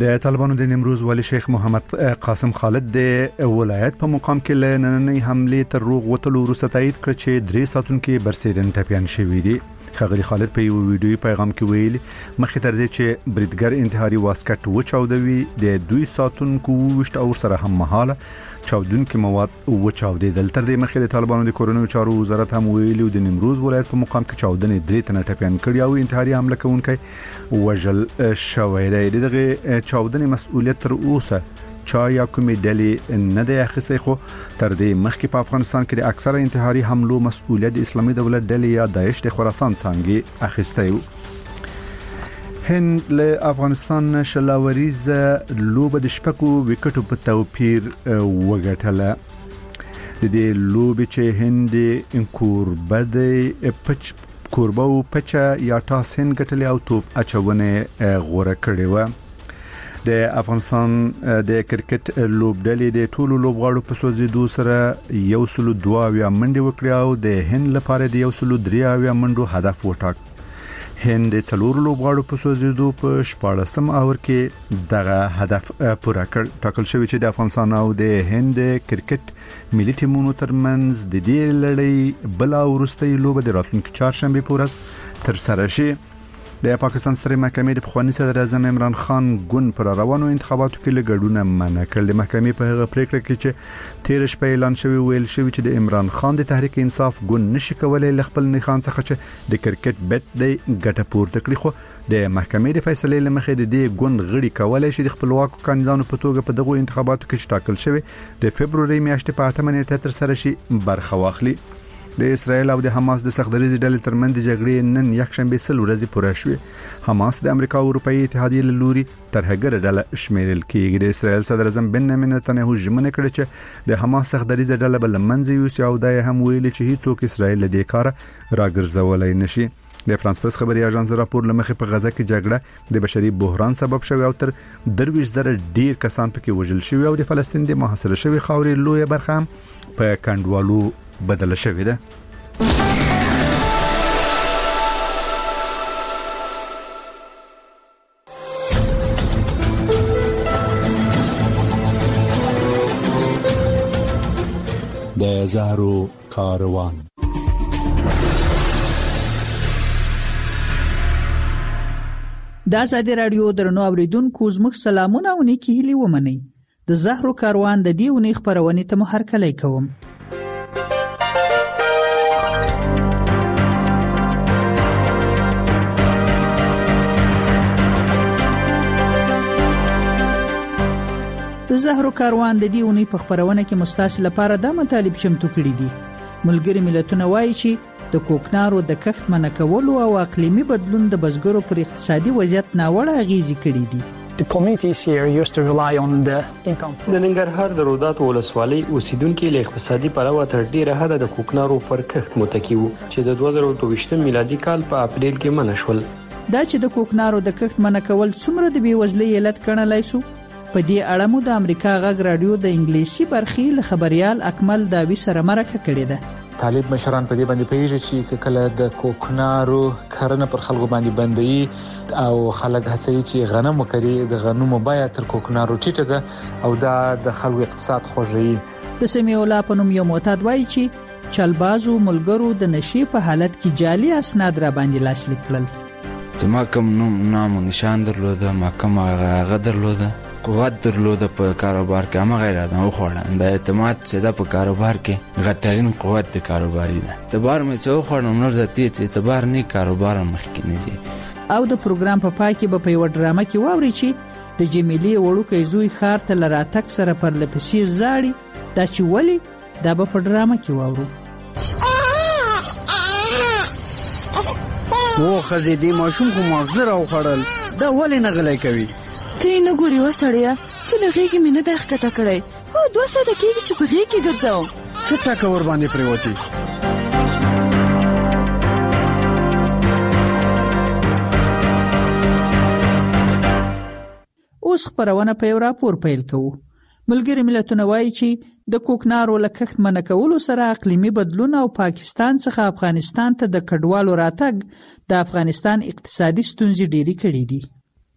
د طالبانو د نیمروز والي شیخ محمد قاسم خالد د ولایت په مقام کې لنننۍ حمله تر روغ وتلو وروسته تایید کړ چې 3 ساتونکو برسېرن ټپيان شوي دي. خغلی خالد په یو ویډیوي پیغام کې ویلي مخې تر دې چې بریدګر انتحاري واسکټ وچاودوي د 2 ساتونکو وشت او سره هم مهاله چاودونکو مواد وچاودېدل. تر دې مخکې د طالبانو د کورونو چارو وزارت هم ویلي د نیمروز ولایت په مقام کې چاودنې 3 تنه ټپيان کړي او انتحاري حمله کوونکی وژل شوی دی. دغه چاودنې مسؤلیت تر اوسه چا یا کومې ډلې نه دی اخیستی، خو تر دې مخکې په افغانستان کې د اکثره انتحاري حملو مسؤلیت د اسلامي دولت ډلې یا داعش د خراسان څنګه اخیستی و. هند له افغانستان شلاوریز لوب د شپکو وکټو په توپیر وګټله. د دې لوب چې هند کوربه او پچا یا ټاس هند ګټلې او توپ اچونه غوړه کړې و. د افغانستان د کرکټ لوبډلې د ټولو لوبغاړو په سوزیدو سره 102 منډې وکړې او د هند لپاره د 103 منډو هدف وټاک. هند د څلور لوبغاړو په سوزیدو په 14م اور کې دغه هدف پوره کړ. ټاکل شوی چې د افغانستان او د هند کرکټ ملي ټیمونو ترمنځ د دې لړۍ بل وروستۍ لوب د راتلونکي چهارشنبه په ورځ تر سره شي. د پاکستان سترې محکمې د پخوانی صدر اعظم عمران خان ګوند پر روانو انتخاباتو کې لګډونه منع کړل. د محکمې په هغه پریکړه کې چې 13 شپې اعلان شوی ویل شوی چې د عمران خان د تحریک انصاف ګوند نشي کولای ل خپل نخان څخه چې د کرکټ بیت د ګټه پورته کړي، خو د محکمې د فیصلې لمخې د دې ګوند غړي کولای شي د خپلواکو کاندیدانو په توګه په دغه انتخاباتو کې ټاکل شوی د فبرवरी میاشتې په 8 نیټه تر سره شي برخه واخلي. د اسرایل او د حماس د سختدریزي ډلې ترمنځ د جګړې نن یکشنبه سل ورځې پوره شوه. حماس د امریکا او اروپאי اتحادیې له لوري ترهګر ډله شمیرل کېږي. د اسرایل صدر اعظم بنیامین نتنیاهو ژمنه کړې چې د حماس سختدریزي ډله بل منځ یو او د هم ویلي چې هیڅوک اسرایل له دې کار راګرځولای نشي. د فرانس پرس خبري اژانس راپور لمخې په غزه کې جګړه د بشري بحران سبب شوی او تر 20,000 ډیر کسان پکې وژل شوی او د فلسطین د محاصره شوی خاورې لوی برخه هم په کندوالو بدل شوی ده. د زهرو کاروان. د ازادي رادیو درنو اوریدونکو زموږ سلامونه او نیکی هیلې ومنئ. د زهرو کاروان د دې ونې خبرونه ته محرکلای کوم. د زهرو کاروان د دې ونې په خبرونه کې مستاسل لپاره د مطالب چمتو کړي دي. ملګری ملتونه وایي چې د کوکنارو د کښت منع کولو او اقلیمي بدلون د بزګرو پر اقتصادي وضعیت ناوړه اغیزې کړي دي. The communities here used to rely on the income. د ننګرهار د رودات ولسوالۍ اوسیدونکو له اقتصادي پلوه تر ډیره حد د کوکنارو پر کښت متکی وو چې د 2022 میلادي کال په اپریل کې منع شول. دا چې د کوکنارو د کښت منع کول څومره د بیوزلۍ علت ګڼلای شو، په دې اړه مو د امریکا غږ رادیو د انګلیسي برخې له خبريال اکمل داوی سره مرکه کړې ده. طالب مشران په دې باندې پیږي چې کله د کوکنارو کرنه پر خلکو باندې بندي او خلک هڅوي چې غنم وکړي، د غنمو بیه تر کوکنارو ټیټه ده او دا د خلکو اقتصاد خوږوي. د سمیع الله په نوم یو معتاد وایي چې چلبازو ملګرو د نشي په حالت کې جعلي اسناد را باندې لاسلیک کړل. زما کوم نام نشان درلوده، ما کوم هغه درلوده، قوت درلوده په کاروبار کې، هم غیر ادم خوړل. د اعتماد څخه په کاروبار کې غټرین قوت د کاروباري ده. اعتبار مې څو خورم نور د تیز اعتبار نه کاروبار مخکې نه زی. او د پروګرام په پای کې په یو ډرامه کې واوري چې د جمیلې وړوکی زوی خار ته لراتک سره پر لپسې زاړي. دا چې ولی دا په ډرامه کې واورو. او خزې دې ماشوم خو مغزه راوخړل، دا ولې نه غلی کوي؟ ته نه ګوري وسړیا چې لغېږي مې نه ده ښکته کړی. هو 2 ساعته کېږي چې په غېږ کې ګرځوم. څه ټکه ور باندې پرېوتې؟ اوس خبرونه په یو راپور پیل کوو. ملګری ملتونه وایي چې د کوکنارو له کښت منع کولو سره اقلیمي بدلون او پاکستان څخه افغانستان ته د کډوالو راتګ د افغانستان اقتصادي ستونزې ډېرې کړې دي.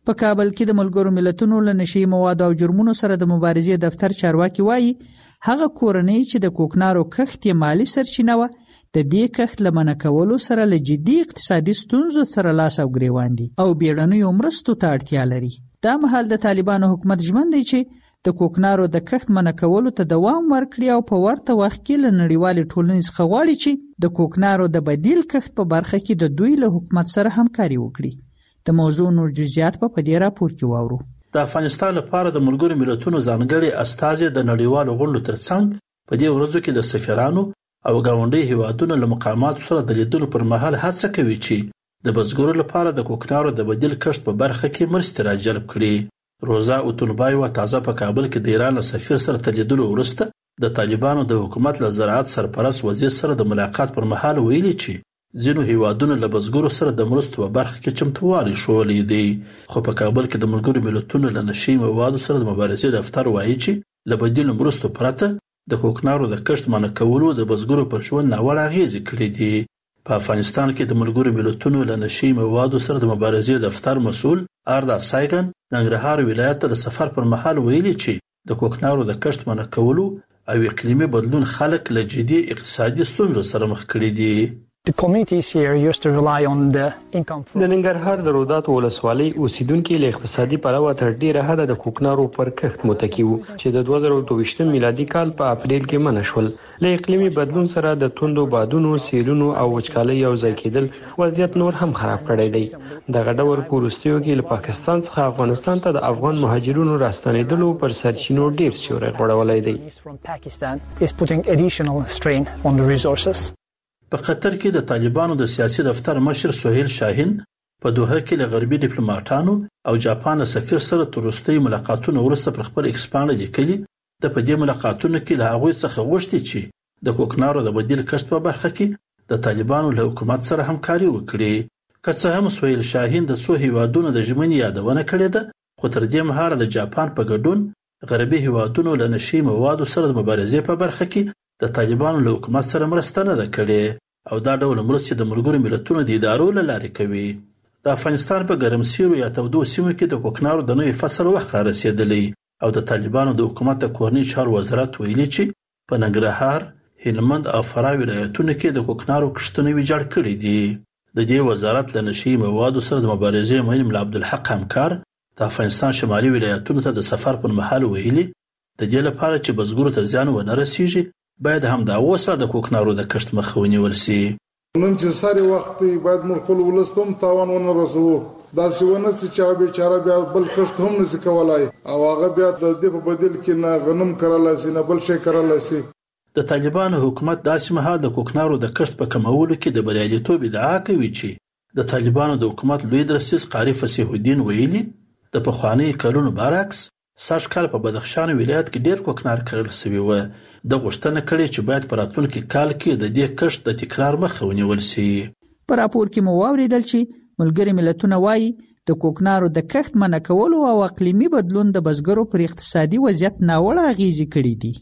په کابل کې د ملګرو ملتونو له نشي مواد او جرمونو سره د مبارزې دفتر چارواکي وایي هغه کورنۍ چې د کوکنارو کښت یې مالی سرچینه وه د دې کښت له منع کولو سره له جدي اقتصادي ستونزو سره لاس او ګریوان دي او بیړنیو مرستو ته اړتیا لري. دا مهال د طالبانو حکومت ژمن دی چې د کوکنارو د کښت منع کولو ته دوام ورکړي او په ورته وخت کې له نړیوالې ټولنې څخه غواړي چې د کوکنارو د بدیل کښت په برخه کې د دوی له حکومت سره همکاري وکړي. د موضوع نور جزئیات په دې راپور کې واورو. د افغانستان لپاره د ملګرو ملتونو ځانګړي استازي د نړیوالو غونډو ترڅنګ په دې ورځو کې د سفیرانو او ګاونډي هیوادونو له مقاماتو سره د لیدلو پر مهال هڅه کوي چې د بزګرو لپاره د کوکنارو د بدیل کښت په برخه کې مرستې راجلب کړي. روزا اوتونبایوا تازه په کابل کې د ایران سفیر سره تلیدلو وروسته د طالبانو د حکومت له زراعت سرپرست وزیر سره د ملاقات پر مهال ویلي چې ځینو هیوادونو له بزګرو سره د مرستو په برخه کې چمتووالی ښوولی دی. خو په کابل کې د ملګرو ملتونو له نشي موادو سره د مبارزې دفتر وایي چې له بدیلو مرستو پرته د کوکنارو د کښت منع کولو د بزګرو پر ژوند ناوړه اغېزې کړې دي. په افغانستان کې د ملګرو ملتونو له نشي موادو سره د مبارزې دفتر مسؤل آردا سایګن ننګرهار ولایت ته د سفر پر مهال ویلي چې د کوکنارو د کښت منع کولو او اقلیمي بدلون خلک له جدي اقتصادي ستونزو سره مخ کړي دي. The communities here used to rely on the income from د ننګرهار د رودات ولسوالۍ اوسیدونکو له اقتصادي پلوه تر ډیره حده د کوکنارو پر کښت متکی وو چې د 2022 میلادي کال په اپریل کې منع شول. له اقلیمي بدلون سره د توندو بادونو، سیلونو او وچکالۍ یو ځای کېدل وضعیت نور هم خراب کړی دی. دغه ډول پوروستیو کې له پاکستان څخه افغانستان ته د افغان مهاجرونو راستنېدلو پر سرچینو ډیر سیوری غوړولی دی. from Pakistan is putting additional strain on the resources. په قطر کې د طالبانو د سیاسي دفتر مشر سهیل شاهین په دوحه کې له غربي ډیپلوماټانو او جاپان سفیر سره تروستي ملاقاتونه ورسته پر خپل ایکسپانډ لیکلي. د په دې ملاقاتونو کې له هغوی څخه غوښتي چې د کوکنارو د بدیل کښت په برخه کې د طالبانو له حکومت سره همکاري وکړي. که څه هم سهیل شاهین د څو هیوادونو د ژمنې یادونه کړې ده، خو تر دې مهاله د جاپان په ګډون غربي هیوادونو له نشي موادو سره د مبارزې په برخه کې د طالبانو له حکومت سره مرسته نه ده کړې او دا ډول مرستې د ملګرو ملتونو د ادارو له لارې کوي. د افغانستان په ګرمسیرو یا تودو سیمو کې د کوکنارو د نوې فصل وخت را رسیدلی او د طالبانو د حکومت د کورنۍ چارو وزارت ویلي چې په ننګرهار، هلمند او فراه ولایتونو کې د کوکنارو کښتونه ویجاړ کړي دي. د دې وزارت له نشي موادو سره د مبارزې مهم ملا عبدالحق همکار د افغانستان شمالي ولایتونو ته د سفر پر مهال ویلي د دې لپاره چې بزګرو ته زیان ونه رسیږي باید هم دا وسره د کوکنارو د کښت مخه ونیول شي. نن چې ساري وخت باید موږ خپل ولستم تاوان ونه رسوو. دا څونه چې بیچاره بیا بل کښت هم نشي کولای او هغه بیا د دې په بدل کې نه غنم کرلای شي نه بل شي کرلای شي. د طالبانو حکومت داسې مهال د کوکنارو د کښت په کمولو کې د بریالیتوب ادعا کوي چې د طالبانو د حکومت لوی درسیز قاری فصیح الدین ویلي د پخوانی کلونو برعکس سږ کال په بدخشان ولایت کې ډیر کوکنار کرل شوی و. د غوښتنه کړې چې باید په راتلونکي کال کې د دې کښت د تکرار مخه ونیول شي. په راپور کې مو واوریدل چې ملګري ملتونه وایي د کوکنارو د کښت منع کولو او اقلیمي بدلون د بزګرو پر اقتصادي وضعیت ناوړه اغیزې کړې دي.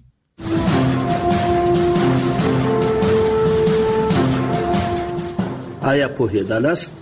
آیا پوهېدلاست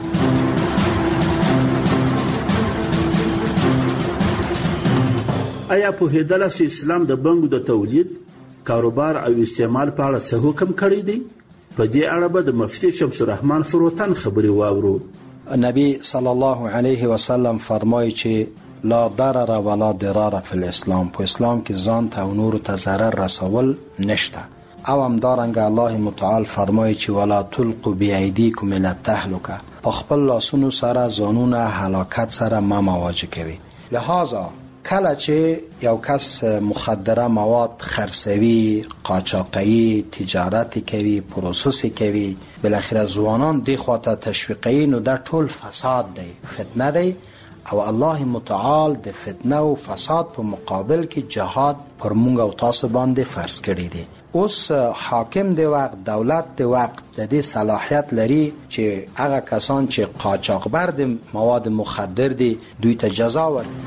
چې اسلام د بنګو د تولید، کاروبار او استعمال په اړه څه حکم کړی دی؟ په دې اړه به د مفتي شمس الرحمن فروتن خبرې واورو. نبی صلی الله علیه و سلم فرمایي چې لا ضرر ولا ضرار فی الاسلام. په اسلام کې ځان ته او نورو ته ضرر رسول نشته. او همدارنګه الله متعال فرمایي چې ولا تلقوا بأیدیکم الی التهلکه. په خپل لاسونو سره ځانونه هلاکت سره ما مواجه کوي. لہذا کله چې یو کس مخدره مواد خرڅوي، قاچاقي، تجارت کوي، پروسس کوي، بالاخره ځوانان دی خواته تشویقي، نو دا ټول فساد دی، فتنه دی. او الله متعال د فتنه او فساد په مقابل کې جهاد پر مونږ او تاسو باندې فرض کړی دی. اوس حاکم دی وقت، دولت دی وقت د دې صلاحیت لري چې هغه کسان چې قاچاقبر دي، مواد مخدر دي، دوی ته جزا ورکړي.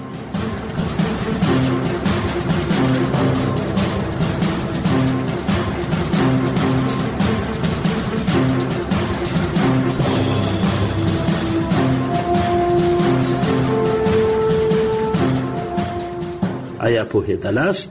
آیا پوهیدلاست؟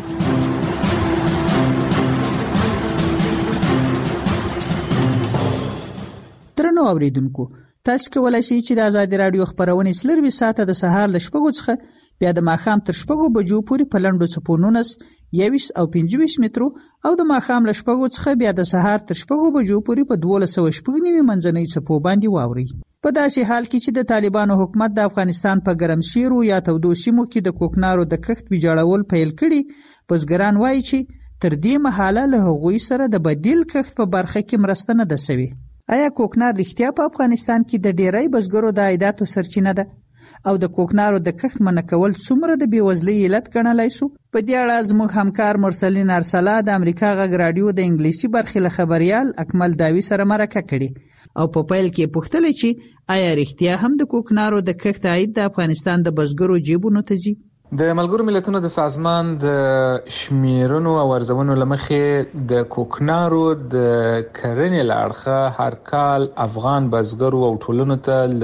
درنو اوریدونکو، تاسو کولای شئ چې د آزادي رادیو خبرونه سلروي ساعته د سهار ل 6:00 څخه بیا د ماښام تر 6:00 بجو پورې په لنډو څپو 19 او 25 مترو او د ماښام ل 6:00 څخه بیا د سهار تر 6:00 بجو پورې په 1290 منځنۍ څپو باندې واوري. په داسې حال کې چې د طالبانو حکومت د افغانستان په ګرمسیرو یا تودو سیمو کې د کوکنارو د کښت ویجاړول پیل کړي، بزګران وایي چې تر دې مهاله له هغوی سره د بدیل کښت په برخه کې مرسته نه ده شوې. آیا کوکنار رښتیا په افغانستان کې د ډیری بزګرو د عایداتو سرچینه ده؟ او د کوکنارو د کښت منع کول څومره د بیوزلۍ علت ګڼلای شو؟ په دې اړه زموږ همکار مرسلین ارسلا د امریکا غږ رادیو د انګلیسي برخې له خبريال اکمل داوی سره مرکه کړې او په پیل کې پوښتنه چې آیا رښتیا هم د کوکنارو د کښت عاید د افغانستان د بزګرو جیبونو ته ځي؟ د ملګرو ملتونو د سازمان د شمیرنو او ارزونو لمخې د کوکنارو د کرنې لاړخه هر کال افغان بزګرو او ټولنو ته ل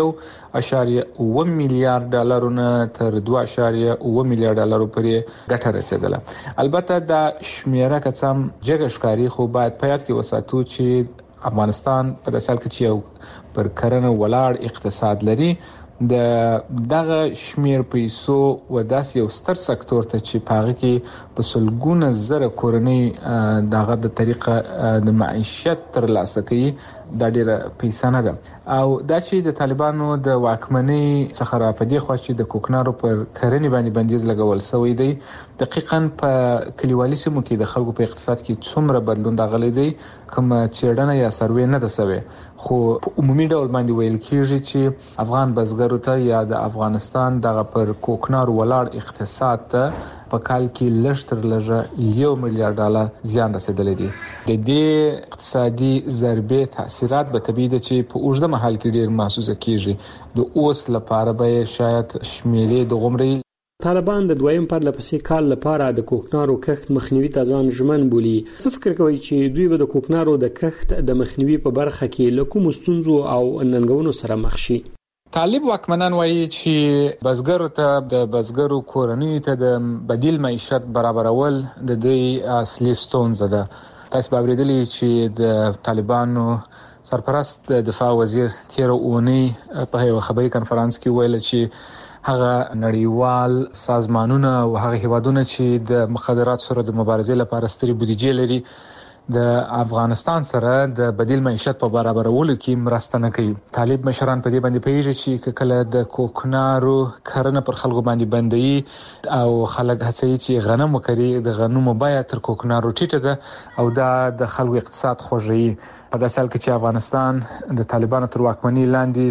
1.1 میلیارډ ډالرونه تر 2.1 میلیارډ ډالر پورې ګټه رسیدله. البته دا شمیره کڅم جګه ښکاری، خو باید په یاد کې وساتو چې افغانستان په داسې حال کې چې یو پر کرنه ولاړ اقتصاد لري، د دغه شمیر پیسو و داسې یو ستر سکتور ته چې پاغه کې په سلګونه زره کورنۍ دغه د طریقه د معیشت تر لاسه کوي، دا ډیره پیسې نه ده. او دا چې د طالبانو د واکمنۍ څخه را پدې خو چې د کوکنارو پر کرنې باندې بندیز لګول شوی دی، دقیقاً په کلیوالي سیمو کې د خلکو په اقتصاد کې څومره بدلون راغلی دی کوم چیرډنه یا سروې نه ده شوی. خو په عمومي ډول باندې ویل کیږي چې افغان بزګرو ته یا د افغانستان دغه پر کوکنارو ولاړ اقتصاد ته په کال کې لږ تر لږه 1 میلیارډ ډالر زیان رسیدلی دی. د دې اقتصادي ضربې تاثیرات به طبیعي ده چې په اوږده مهال کې ډیر محسوسه کیږي. د اوس لپاره به شاید شمیرې د غمرې طالبان د دویم پرلپسې کال لپاره د کوکنارو کښت مخنیوي ته ځان ژمن بولي. څه فکر کوي چې دوی به د کوکنارو د کښت د مخنیوي په برخه کې له کومو ستونزو او ننګونو سره مخ شي؟ طالب واکمنان وایي چې بزګرو ته د بزګرو کورنۍ ته د بدیل معیشت برابرول د دوی اصلي ستونزه ده. تاسو به اوریدلی چې د طالبانو سرپرست دفاع وزیر تیر اونۍ په یو خبري کانفرنس کې ویل چې هغه نړیوال سازمانونه او هغه هیوادونه چې د مخدرات سره د مبارزې لپاره ستري بودیجه لري د افغانستان سره د بدیل معیشت په برابرولو کې مرسته نه کوي. طالب مشران په دې باندې پیږي چې کله د کوکنارو کرنه پر خلکو باندې بندي او خلک هڅوي چې غنم وکړي، د غنمو بیه تر کوکنارو ټیټه ده او دا د خلکو اقتصاد خوږوي. په داسې حال کې چې افغانستان د طالبانو تر واکمنۍ لاندې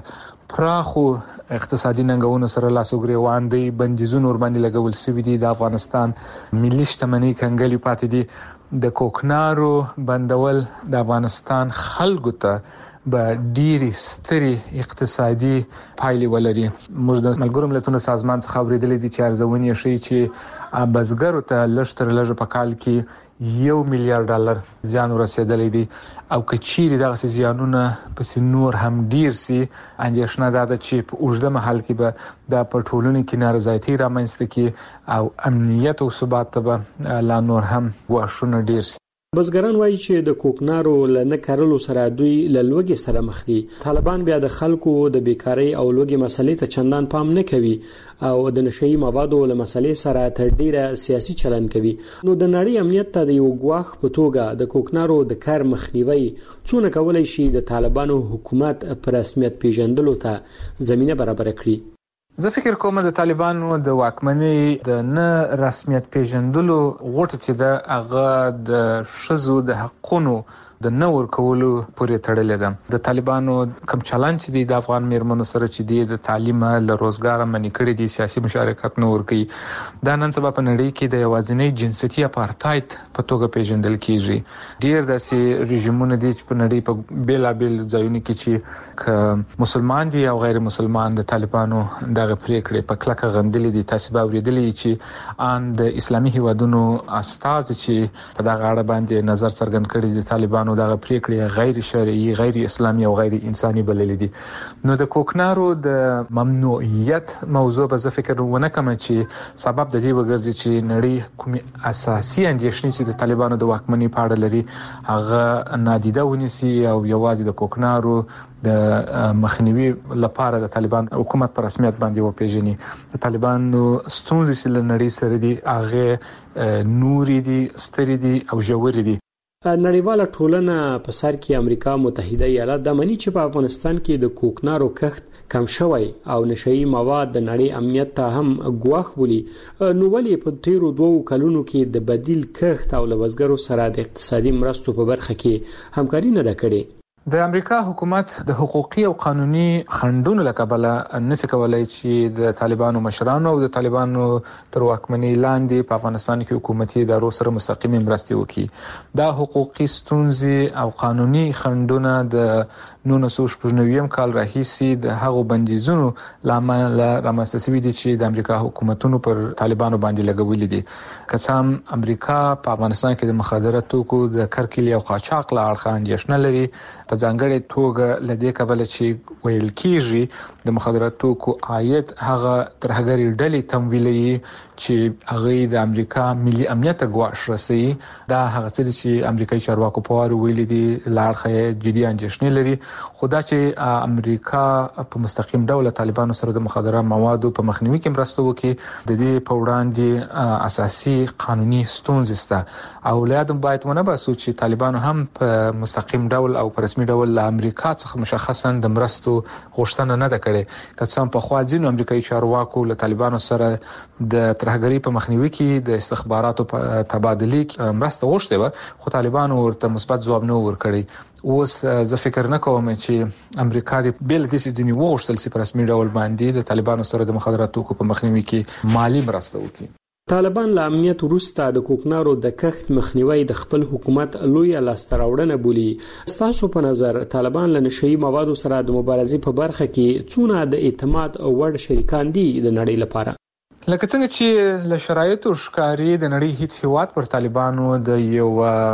پراخو اقتصادي ننګونو سره لاسوګریوان دی، بندیزونه ور باندې لګول شوی دي، د افغانستان ملي شتمنۍ کنګلې پاتې دي. د کوکنارو بندول د افغانستان خلکو ته به ډېری ستري اقتصادي پایلې ولري. موږ د ملګرو ملتونو سازمان څخه اوریدلې دي چې ارزونه شي چې بزګرو ته لږ تر لږه په کال کې 1 میلیارډ ډالر زیان ورسېدلی دی او که چیرې دغه زیانونه پس نور هم ډیر سي، اندېښنه ده چې په اوږده مهال کې به د پټولونو کې نارضایتي رامنځته کی او امنیت او ثبات به لا نور هم واښونه ډیر سي. بزګران وایي چې د کوکنارو لنه کارلو سره دوی له لوږې سره مخ دي. طالبان بیا د خلکو د بیکاری او لوږې مسلې ته چندان پام نه کوي او د نشئی موادو له مسلې سره تر ډیره سیاسي چلن کوي. نو د نړۍ امنیت ته د یو ګواښ په توګه د کوکنارو د کار مخنیوي څونه کولای شي د طالبانو حکومت پر رسمیت پیژندلو ته زمينه برابر کړي؟ زه فکر کوم د طالبانو د واکمنۍ د نه رسمیت پیژندلو غوټه چې د هغه د شذو د حقونو د نور کولو پورې تړلې ده. د طالبانو کوم چلند چې د افغان میرمنو سره چې د تعلیم له روزګار منې کړي دي، سیاسي مشارکت نور کوي، دا نن سبا په نړۍ کې د یوازینی جنسيتي اپارټایډ په توګه پیژندل کیږي. ډیر داسې رژیمونه دي چې په نړۍ په بیلابل ځایونو کې چې مسلمان دي او غیر مسلمان د طالبانو دغه پریکړې په کلکه غندلې دي. تاسو به اوریدلې چې ان د اسلامي هیوادونو استاد چې په دغه اړه باندې نظر څرګند کړی د طالبانو طالبانو دغه پریکړې غیر شرعي، غیر اسلامي او غیر انساني بللې دي. نو د کوکنارو د ممنوعیت موضوع به زه فکر ونه کوم چې سبب د دې وګرځي چې نړۍ کومي اساسي اندېښنې چې د طالبانو د واکمنۍ په اړه لري هغه نادیده ونیسي او یوازې د کوکنارو د مخنیوي لپاره د طالبان حکومت پر رسمیت باندې وپیژني. د طالبانو ستونزې چې له نړۍ سره دي هغه نوري دي، ستري دي او ژوري دي. نړیواله ټولنه په سر کې امریکا متحده ایالات د منی چې په افغانستان کې د کوکنارو کښت کم شوی او نشئی مواد د نړۍ امنیت ته هم ګواښ بولي، نو ولې په تیرو 2 کلونو کې د بدیل کښت او لوزګرو سره د اقتصادي مرستو په برخه کې همکاري نه ده کړې؟ د امریکا حکومت د حقوقي او قانوني خنډونو له کبله نشي کولای چې د طالبانو مشرانو او د طالبانو تر واکمنۍ لاندې په افغانستان کې حکومتي ادارو سره مستقیم مرستې وکړي. دا حقوقي ستونزې او قانوني خنډونه د 1990 کال راهیسې د هغو بندیزونو لامل رامنځته شوي دي چې د امریکا حکومتونو پر طالبانو باندې لګولي دي. که څه هم امریکا په افغانستان کې د مخدره توکو د کرکیلې او قاچاق له اړخه اندېښنه لري، په ځانګړې توګه لدې کبله چې ویل کېږي د مخدره توکو عاید هغه ترهګري ډلې تمویلوي چې هغه د امریکا ملي امنیت ګواښ رسوي. دا هغه څه چې امریکایي چارواکو په واره ویلي دي لاړخه جدي اندېښنې لري. خو دا چې امریکا په مستقیم ډول طالبانو سره د مخدره موادو په مخنیوي کې مرسته وکړي د دې په وړاندې اساسي قانوني ستونزې شته او لادم باید ونه باسو چې طالبانو هم په مستقیم ډول او په رسمي ډول له امریکا څخه مشخصا د مرستو غوښتنه نه ده کړې. که څه هم په خوا ځینو امریکایي چارواکو له طالبانو سره د ترهګرۍ په مخنیوي کې د استخباراتو په تبادلې کې مرسته غوښتې وه، خو طالبانو ورته مثبت ځواب نه ورکړی. اوس زه فکر نه کوم چې امریکا د بیل د سیدنی وغوښتل چې په رسمي ډول باندې د طالبانو سره د مخدره توکو په مخنیوي کې مالی مرسته وکړي. طالبان له امنیت وروسته د کوکنارو د کښت مخنیوي د خپل حکومت لویه لاسته راوړنه بولي. ستاسو په نظر طالبان له نشئی موادو سره د مبارزې په برخه کې څونه د اعتماد او وړ شریکان دي د نړۍ لپاره؟ لکه څنګه چې له شرایطو ښکاري د نړۍ هیڅ هیواد پر طالبانو د یو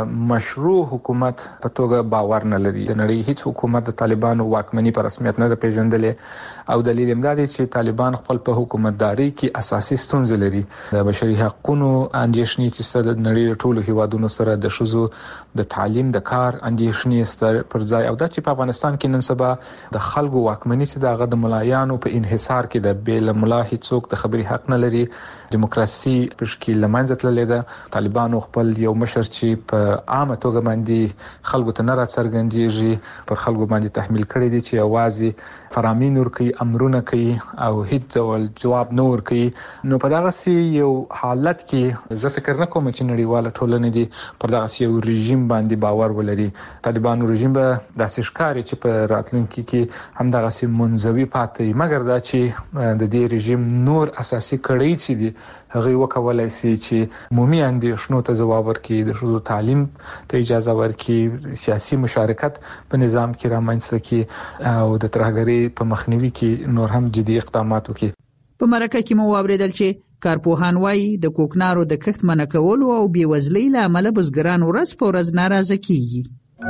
مشروع حکومت په توګه باور نه لري. د نړۍ هیڅ حکومت د طالبانو واکمنۍ په رسمیت نه پیژندلې او دلیل هم دا دی چې طالبان خپل په حکومتداري کې اساسي ستونزې لري. د بشري حقوقو اندېښنې چې د نړۍ ټولو هیوادونو سره د شذو د تعلیم د کار اندېښنې ستر پر ځای او دا چې په افغانستان کې نن سبا د خلکو واکمنۍ چې دغه د ملایانو په انحصار کې د بیل ملا هیڅوک د خبري حق نه لري. دیموکراسي په شکل لمنځه تللې ده. طالبانو خپل یو مشر چې په عامه توګه باندې خلکو ته نه راڅرګندېږي پر خلکو باندې تحمیل کړی دي چې اوازې فرامین ورکي، امرونه کوي او هیڅ ډول جواب نه ورکي. نو په دغه یو حالت کې زه فکر نه کوم چې نړیواله ټولنه دي پر دغه یو رژیم باندې باور ولري. طالبانو رژیم به داسې ښکاري چې په راتلونکي کې هم دغه منځوي پاتې، مګر دا چې د دې رژیم نور اساسي کړي چې دي هغه وکولای شي چې عمومي اندېښنو ته ځواب ورکړي، د ښځو تعلیم ته اجازه ورکړي، سیاسي مشارکت په نظام کې رامنځته کړي او د ترهګرۍ په مخنیوي کې نور هم جدي اقدامات وکړي. په مرکه کې مو واوریدل چې کارپوهان وایي د کوکنارو د کښت منع کولو او بېوزلۍ له امله بزګران ورځ په ورځ ناراضه کیږي.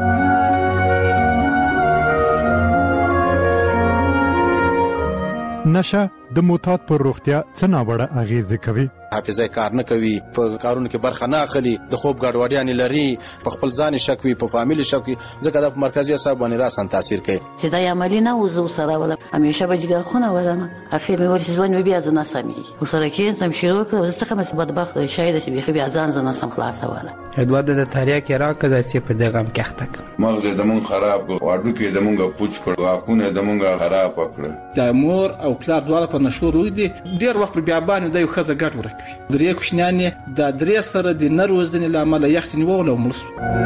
نشه د معتاد پر روغتیا څه ناوړه اغیزه کوي؟ حافظه کار نه کوي، په کارونو کې برخه نه اخلي، د خوب ګډوډیاں لري، په خپل ځان شک وي، په فامیل شک وي، ځکه د مرکزی اعصاب باندې راسن تاثیر کوي. چې دا عملی نه وزو سره ولا همیشه به جګر خونه ولنه اخر مې ورسې ځوان بیا ځنه سمي وسره کې سم شروع کړ ځکه مې بدبخت شاید چې بیا ځان ځنه سم خلاص ولا ادواد د تاریخ کې راکړه چې په دغه هم کېخته مغز د مون خراب واډو کې د مونږه پوچ کړ واقونه د مونږه خراب کړ. د مور او پلار دواړه په نشو روي دي ډیر وخت بیا باندې د یو خزه ګټ ورکوي. درې کوښنانې د درې سره د نروزنې لامل یختنی وول او ملس.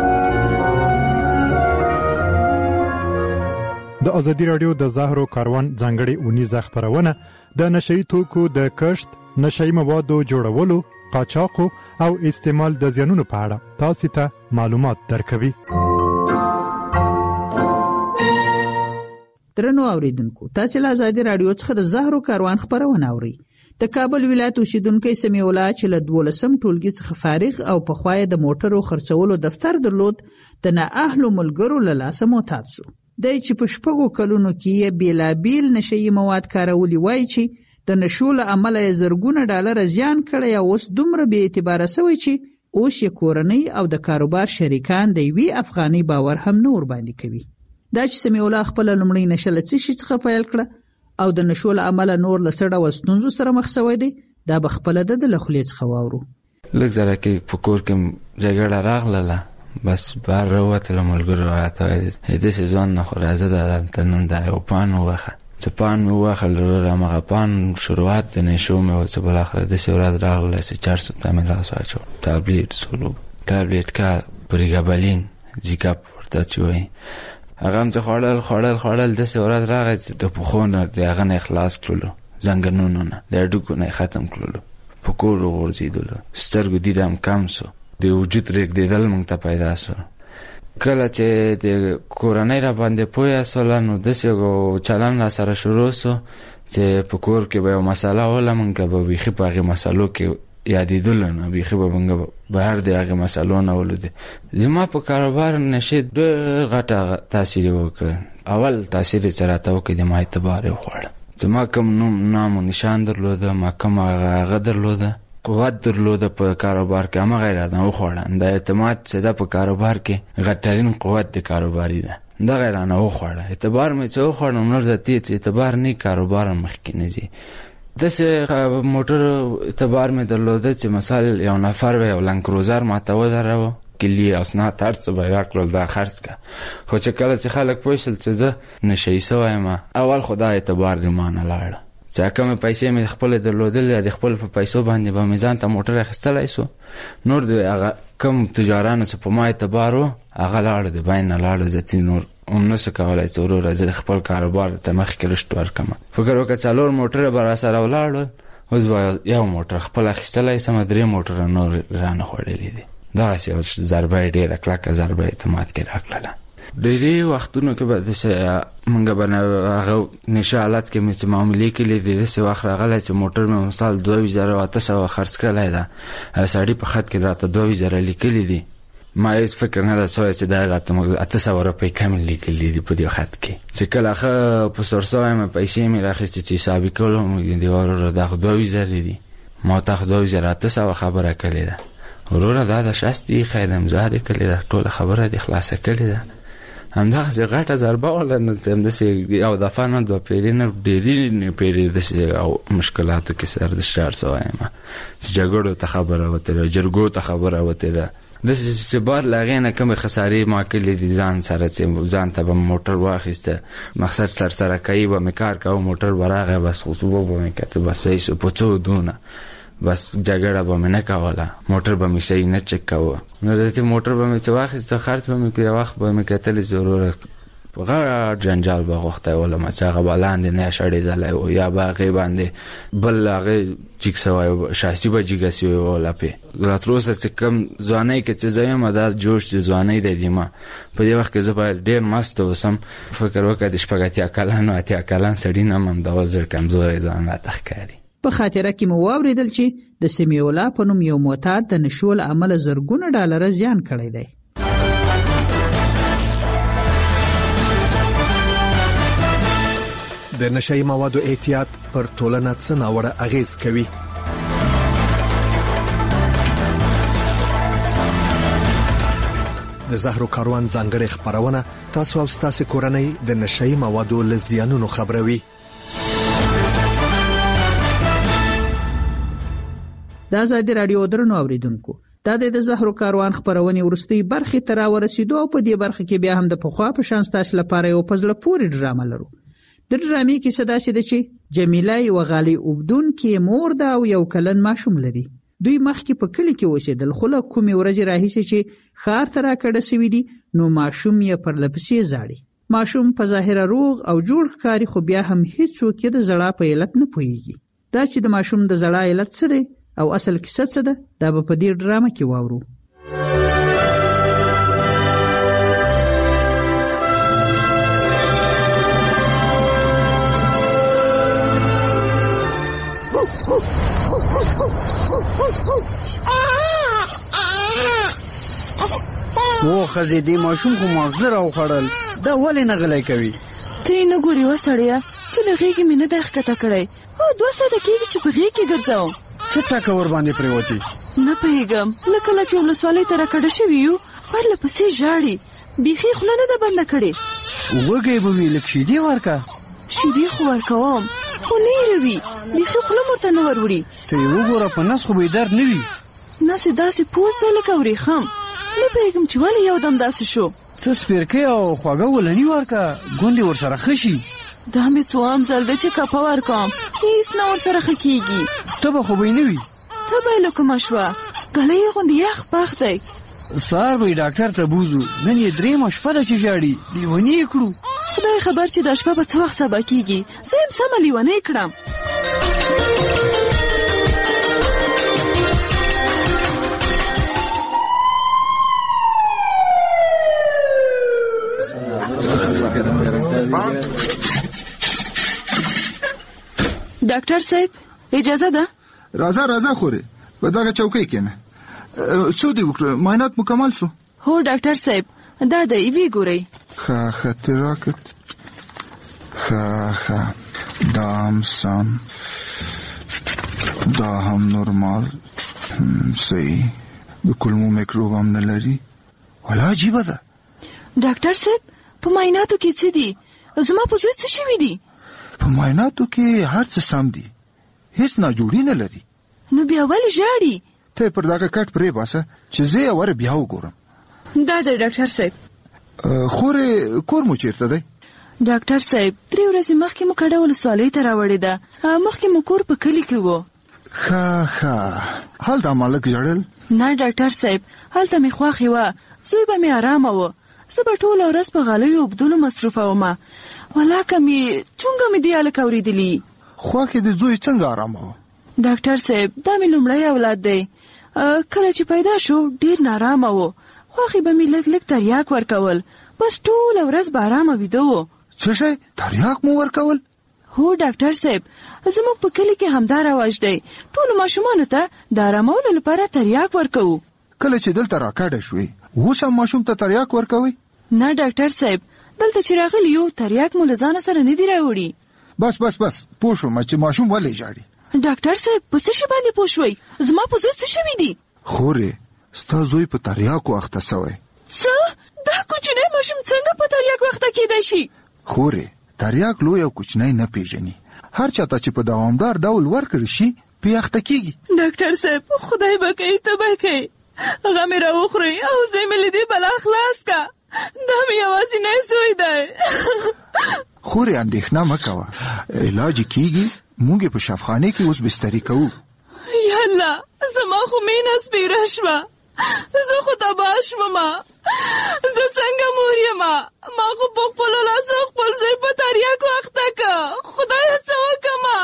د ازادي رادیو د زهرو کاروان ځانګړي اونیزه خبرونه د نشئی توکو د کښت، نشئی موادو جوړولو، قاچاقو او استعمال د زیانونو په اړه تاسو ته معلومات درکوي. درنو اوریدونکو، تاسو له ازادي رادیو څخه د زهرو کاروان خبرونه اورئ د کابل ولایت اوسیدونکی سمیع الله چې له 12 ټولګي څخه فارغ او په خوا د موټرو خرڅولو دفتر درلود د نااهلو ملګرو له لاسه معتاد شو. دی چې په 6 کلونو کې یې بیلابیل نشهیي مواد کارولي وایي چې د نشو له امله یې زرګونه ډالر زیان کړی او اوس دومره بې اعتباره شوی چې اوس یې کورنۍ او د کاروبار شریکان د یوې افغاني باور هم نه ورباندې کوي. دا چې سمیع الله خپله لومړۍ نشه له څه شي څخه پیل کړه او د نشو له امله نور له څه ډول ستونزو سره مخ شوی دی، دا به خپله د له خولې څخه واورو. لږ ځله کې په کور کې جګړه راغله، بس بهر راووتله، ملګرو راته ویل داسې ځوان نه خو راځه دلته نن دا یو پان ووخه. چې پان مې ووخل همغه پان شروعات د نشو مې و چې بالاخره داسې ورځ راغله چې 400 ته مې لاس واچو. تابلیټ کا پریګابلین زیکاپ ورته چې وایي هغه هم چې خوړل داسې ورځ راغی چې د پښو نه د هغه نه خلاص کړلو، زنګنونو نه د هډوکو نه ختم کړلو، په کور وغورځېدلو، سترګو دید هم کم سو، د وجود رېږدېدل موږ ته پیدا سو. کله چې د کورنۍ را باندې پوه سوله نو داسې یو چلن را سره شروع سو چې په کور کې به یو مسله وله، موږ به بیخي په هغې مسلو کې یادېدلو نه، بیخي به موږ بهر د هغې مسلو نه ولودې. زما په کاروبار نشې ډېر غټه تاثیر وکړ. اول تاثیر چې راته وکړ د ما اعتبار یې وخوړه. زما کوم نام و نشان درلوده، ما کوم هغه درلوده، قوت درلوده په کاروبار کې، همغه یې راته وخوړه. د اعتماد چې ده په کاروبار کې غټرین قوت د کاروباري ده، دغه یې رانه وخوړه. اعتبار مې چې وخوړم نور ذاتي چې اعتبار نه کاروبار مخکې نه ځي. داسې موټر اعتبار مې درلوده چې مثال یو نفر به یو لنکروزر ماته ودروه، کلي اسناد هر څه به یې راکړل دا خرڅ که. خو چې کله چې خلک پوه شول چې زه نشهیي سوی یم، اول خو دا اعتبار د ما نه لاړه. چې کومې پیسې مې خپلې درلودلې، د خپل په پیسو باندې به مې ځان ته موټر اخیستلی سو. نور د هغه کوم تجارانو چې په ما اعتبار و هغه لاړه، د بین نه لاړه. ذاتي نور هم نسو کولی چې وروره زه د خپل کاروبار ته مخکې رشد ورکړم. فکر وکړه 4 موټره به راسره ولاړول، اوس به یو موټر خپل اخیستلی سمه، 3 موټره نور رانه خوړلي دي. دغسې یو ضربه یې ډېره کلکه ضربه اعتماد کې راکړله. ډېرې وختونو کې به داسې موږ به هغه نشه حالت کې مې چې معاملې کړي دي، داسې وخت راغلی چې موټر مې مثال 2800 خرڅ کړی ده، سړي په خط کې راته 2000 لیکلي دي. ما هیڅ فکر نه ده سوی چې دا راته 800 روپۍ کم لیکلي دي په دې خط کې. چې کله ښه په سور سوی مې پیسې مې راخیستې چې حسابي کړلم، د وروره دا خو 2000 دي، ما ته خو 2800 خبره کړې ده. وروره دا د شاستي خیر امضا دې کړې ده، ټوله خبره دې خلاصه کړې ده. همدغسې غټه ضربه وله. نو همداسې یو دفعه نه 2 پیرې نه ډېرې پیرې داسې او مشکلاتو کې سر د شار سوی یم چې جګړو ته خبره وتې، جرګو ته خبره وتې ده. داسې چې بار له هغې نه کومې خسارې ما کړلې دي ځان سره، چې ځان ته به موټر واخیسته، مقصد سرسره کوي به مې کار کوه، موټر به راغی، بس خصوبه به مې کته، بس صحیح شو په څو دونه، بس جګړه به مې نه کوله، موټر به مې صحیح نه چک کوه. نو داسې موټر به مې چې واخیسته، خرڅ به مې کړ، یو وخت به مې کتلې چې وروره غټ جنجال به غوښتی ولم، چې هغه به لاندې نه شړېدلی و، یا به هغې باندې بل هغې جګ سوی و، شاسي به جګه سوې وله پې. لا تر اوسه چې کوم ځوانۍ کې چې زه یم، دا جوش چې ځوانۍ دی د ما په دې وخت کې زه باید ډېر مست اوسم. فکر وکړه د 80 کلن 80 کلن سړي نه م همدغه زر کمزوری ځان راته ښکاري. په خاطره کې مو واورېدل چې د سمیع الله په نوم یو معتاد د نشو له امله زرګونه ډالره زیان کړی دی. د نشهیي موادو احتیاط پر ټولنه څه ناوړه اغیز کوي؟ د زهرو کاروان ځانګړې خبرونه تاسو او تاسو کورنۍ د نشهیي موادو له زیانونو خبروي. د ازادي راډیو درنو اوریدونکو، دا د زهرو کاروان خبرونه ورستۍ برخه تر ورسېدو، او په دې برخه کې بیا هم د پخوا په شان تاسو لپاره یو پزله پوری ډرامه لرو. د ډرامې کې صدا شي چې جمیله یو غالي وبدون کې مور دا او یو کلن ماشوم لري. دوی مخکې په کلی کې اوسېدل، خو له کومې ورځې راهیسې چې ښار ته راکړه سوي دي، نو ماشوم یې پر لپسې زاړي. ماشوم په ظاهره روغ او جوړ ښکاري، خو بیا هم هیڅوک یې د زړه په علت نه پوهیږي. دا چې د ماشوم د زړه علت څه دی او اصل کیسه څه ده، دا به په دې ډرامه کې واورو. و خزې دې ماشوم خو ماغزه راوخوړل، دا ولې نه غلی کوي؟ ته یې نه ګورې وسړیه چې له غېږې مې نه دی ښکته کړی. 2 ساعته کېږي چې په غېږ کې ګرځوم. څه ټکه ورباندې پرېوتې؟ نه پوهېږم. له کله چې ولسوالۍ ته راکډه شوي یو پرله پسې ژاړي. بیخي خوله نه ده بنده کړې. وږی به وي، لږ شیدې ورکه. شیدې خو ورکوم خو نه یې روي، بیخي خوله مو ورته نه وروړي. ته یې وګوره په نس خو به یې درد نه وي. نس یې داسې پوست دی لکه ورېښم. نه پوهېږم چې ولې یو دم داسې شو. څه سپېرکۍ او خوږه ولني ورکه، ګوندې ورسره ښه شي. دا مې څوام ځل دی چې کپه ورکوم، هېڅ نه ورسره ښه کېږي. تبه خو به یې نه وي. تبه یې له کومه شوه، ګلی یې غوندې یخ پخ دی. سهار به یې ډاکټر ته بوځو، نن یې 3 شپه ده چې ژاړي، لیوني یې کړو. خدای خبر چې دا شپه به څه وخت سبا کېږي، زه یم سمه لیونی کړم. ډاکټر صاحب اجازه ده؟ راځه خورې، په دغه چوکۍ کېنه. څو دې وکړه؟ معاینات مکمل شو؟ هو ډاکټر صاحب، دا دی وی ګورئ. ښه تراکت، ښه دا هم سم، دا هم نورمال، صحیح. د کولمو میکروب هم نه لري. ولا عجیبه ده. ډاکټر صاحب په معایناتو کې څه دي؟ زما په زوی څه شوي دي؟ په معایناتو کې هر څه سم دي، هیڅ ناجوړي نه لري. نو بیا ولې ژاړي؟ ته پر دغه کټ پرې باسه چې زه یې ور بیا وګورم. دا دی ډاکټر صاحب. خورې کور مو چیرته دی؟ ډاکټر صاحب 3 ورځې مخکې مو کډه ولسوالۍ ته راوړې ده. مخکې مو کور په کلي کې و. ښه هلته مالک ژړل؟ نه ډاکټر صاحب، هلته مې خوښې وه، زوی به مې ارامه و. زه به ټوله ورځ په غالیو اوبدلو مصروفه ومه. ولاکه مې چونګه مې دې هلک اورېدلي. خوښې د زوی څنګه ارامه و؟ ډاکټر صاحب دا مې لومړی اولاد دی. کله چې پیدا شو ډېر نارامه و. خوښې به مې لږ تریاک ورکول، بس ټوله ورځ به ارامه ویده و. څه شی؟ تریاک مو ورکول؟ هو ډاکټر صاحب، زموږ په کلي کې همدا رواج دی. ټولو ماشومانو ته د ارامولو لپاره تریاک ورکوو. کله چې دلته راکډه شوې اوس هم ماشوم ته تریاک ورکوئ؟ نه ډاکټر صاحب، دلته چې راغلی یو تریاک مو له ځانه سره نه دی راوړي. بس پوه شوم چې ماشوم ولې ژاړي. ډاکټر صاحب په څه شي باندې پوه شوئ؟ زما په زوی څه شوي دي؟ خورې ستا زوی په تریاکو اخته سوی. څه؟ دا کوچنی ماشوم څنګه په تریاکو اخته کېدای شي؟ خورې تریاک لوی او کوچنی نه پیژني، هر چاته چې په دوامدار ډول ورکړل شي پې اخته کېږي. ډاکټر صاحب خدای به کوي ته به کوي، هغه مې راوخورئ او زه مې له دې بلا خلاص کا. دا مې یوازینی زوی دی. خورې اندېښنه مه کوه، علاج کېږي. موږ په شفاخانه کې اوس بستري کوو. یا الله زما خو مینه سپیره شوه، زه خو تباه شومه. زه څنګه مور یمه؟ ما خو په خپلو لاسو خپل زوی په تریاکو اخته که. خدایه څه وکمه؟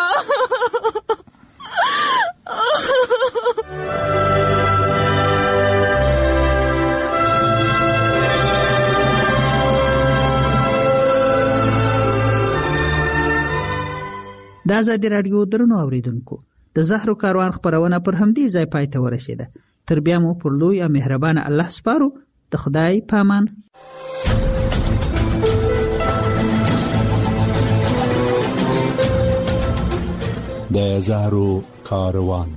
د آزادي راډیو درنو اوریدونکو، د زهرو کاروان خبرونه پر همدې ځای پای ته ورسېده. تر بیا مو پر لوی او مهربان الله سپارو. د خدای پامان. د زهرو کاروان.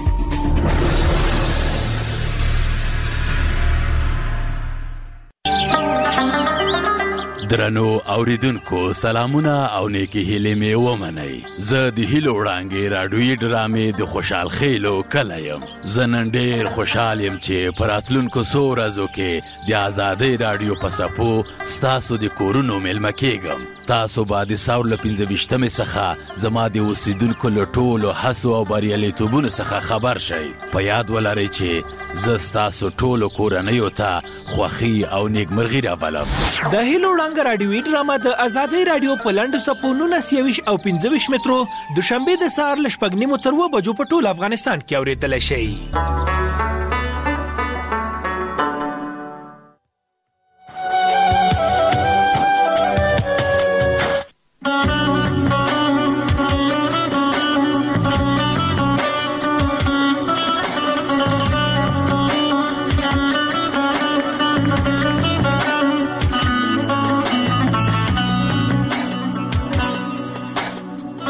درنو اوریدونکو سلامونه او نیکی هیلې مې ومنئ. زه د هیلو وړانګې راډیویي ډرامې د خوشحال خیلو کله یم. زه نن ډېر خوشحال یم چې په راتلونکو څو ورځو کې د آزادۍ راډیو په څپو ستاسو د کورونو میلمه کېږم. تاسو به د ساور له 25مې څخه زما د اوسیدونکو له ټولو هڅو او بریالیتوبونو څخه خبر شئ. په یاد ولرئ چې زه ستاسو ټولو کورنیو ته خوښي او نیکمرغي رابلم. د هیلو وړانګه راډیویي ډرامه د آزادۍ راډیو په لنډو څپو 19 او 25 مترو دوشنبه د سهار له 6:30 تر 7 بجو په ټول افغانستان کې اورېدل شي.